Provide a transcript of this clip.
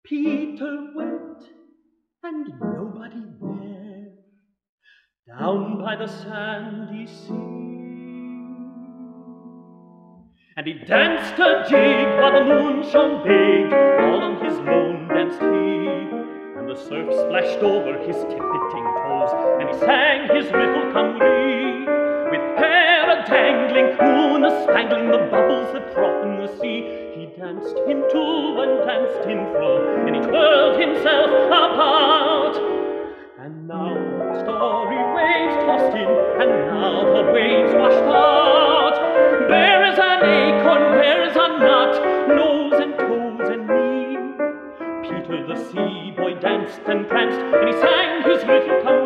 Peter went, and nobody there, down by the sandy sea. And he danced a jig while the moon shone big, all on his lone danced he. And the surf splashed over his tip-pitting toes, and he sang his riddle come ree. With hair a-dangling, moon a-spangling, the bubbles that froth in the sea. He danced him to and danced him fro, and he twirled himself about. And now the story waves tossed him, and now the waves washed out. Bare as an acorn, bare as a nut, nose and toes and knee. Peter the sea boy danced and pranced, and he sang his riddle come